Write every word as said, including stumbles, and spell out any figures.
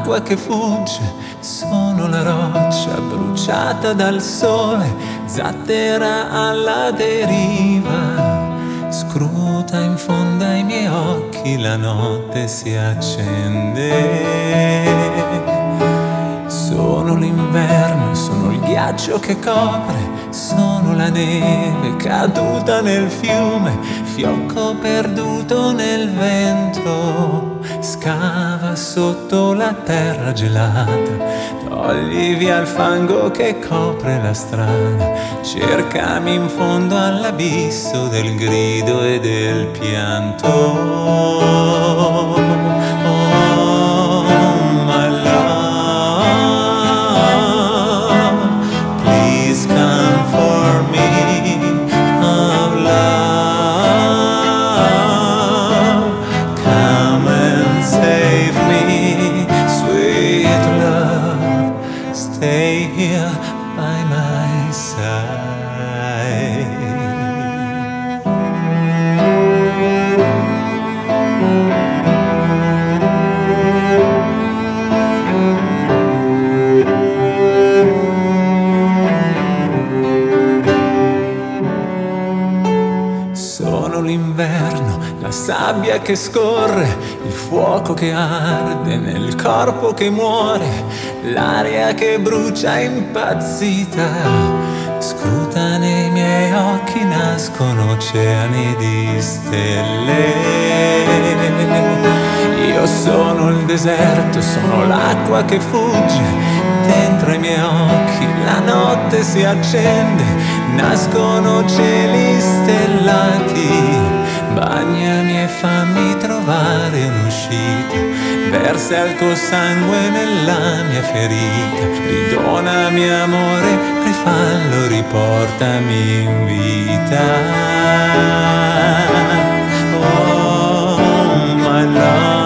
l'acqua che fugge, sono la roccia bruciata dal sole, zattera alla deriva. Scruta in fondo ai miei occhi, la notte si accende. Sono l'inverno, sono il ghiaccio che copre, sono la neve caduta nel fiume, fiocco perduto nel vento. Scava sotto la terra gelata, togli via il fango che copre la strada, cercami in fondo all'abisso del grido e del pianto. Stay here by my side. Sono l'inverno, la sabbia che scorre, il fuoco che arde nel corpo che muore, l'aria che brucia impazzita. Scruta nei miei occhi, nascono oceani di stelle. Io sono il deserto, sono l'acqua che fugge, dentro i miei occhi la notte si accende, nascono cieli stellati. Bagnami e fammi trovare un'uscita, versa il tuo sangue nella mia ferita, ridonami amore, rifallo, riportami in vita. Oh, my love.